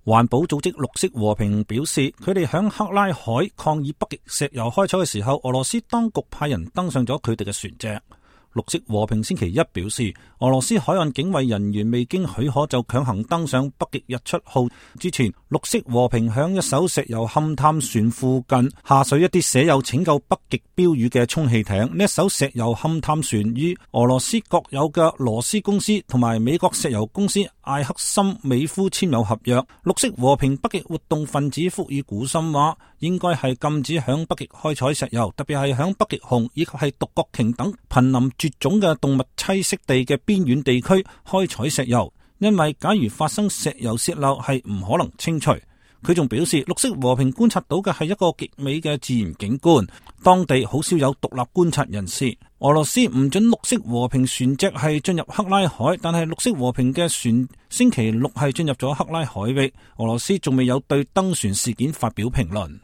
環保組織綠色和平表示，佢哋響克拉海抗議北極石油開採嘅時候，俄羅斯當局派人登上咗佢哋嘅船隻。綠色和平星期一表示，俄羅斯海岸警衛人員未經許可就強行登上北極日出號之前，綠色和平響一艘石油勘探船附近下水一啲寫有拯救北極標語嘅充氣艇。呢一艘石油勘探船與俄羅斯國有嘅羅斯公司同埋美國石油公司艾克森美孚簽有合約。綠色和平北極活動分子福爾古森話，應該係禁止響北極開採石油，特別係響北極熊以及係獨角鯨等瀕臨絕種嘅動物棲息地嘅邊遠地區開採石油，因為假如發生石油洩漏係唔可能清除。佢仲表示，綠色和平觀察到嘅係一個極美嘅自然景觀，當地好少有獨立觀察人士。俄羅斯唔准綠色和平船隻係進入克拉海，但係綠色和平嘅船星期六係進入咗克拉海域。俄羅斯仲未有對登船事件發表評論。